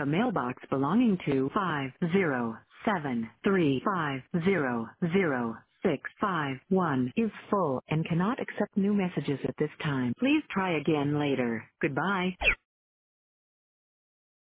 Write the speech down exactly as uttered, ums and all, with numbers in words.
a mailbox belonging to five zero seven three five zero zero six five one is full and cannot accept new messages at this time. Please try again later. Goodbye.